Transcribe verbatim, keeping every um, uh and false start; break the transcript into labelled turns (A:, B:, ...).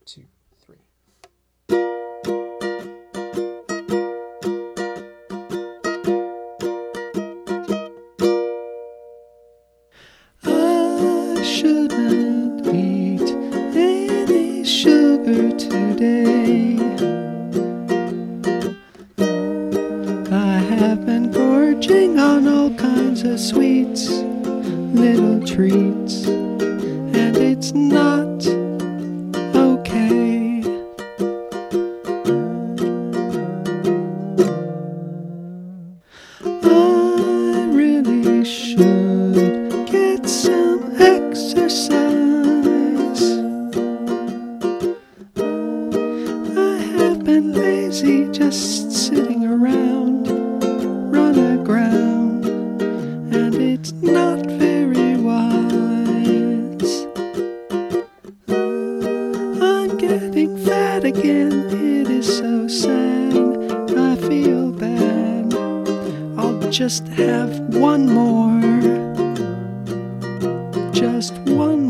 A: two, three.
B: I shouldn't eat any sugar today. I have been gorging on all kinds of sweets, little treats, and it's not okay. I really should get some exercise. I have been lazy, just sitting around, run aground, and it's not very wise. I'm getting fat again, it is so sad, I feel bad. I'll just have one more, just one